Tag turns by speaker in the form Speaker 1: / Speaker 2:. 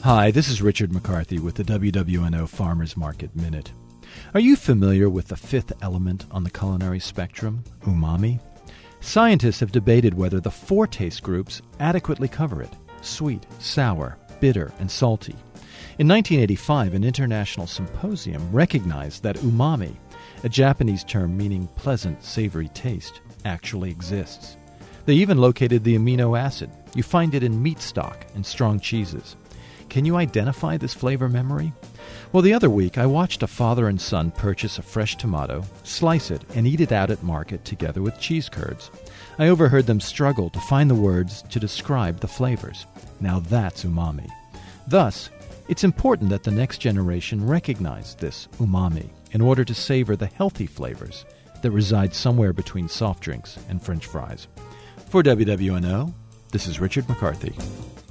Speaker 1: Hi, this is Richard McCarthy with the WWNO Farmers Market Minute. Are you familiar with the fifth element on the culinary spectrum, umami? Scientists have debated whether the four taste groups adequately cover it: sweet, sour, bitter, and salty. In 1985, an international symposium recognized that umami, a Japanese term meaning pleasant, savory taste, actually exists. They even located the amino acid. You find it in meat stock and strong cheeses. Can you identify this flavor memory? Well, the other week I watched a father and son purchase a fresh tomato, slice it, and eat it out at market together with cheese curds. I overheard them struggle to find the words to describe the flavors. Now that's umami. Thus, it's important that the next generation recognize this umami in order to savor the healthy flavors that reside somewhere between soft drinks and French fries. For WWNO, this is Richard McCarthy.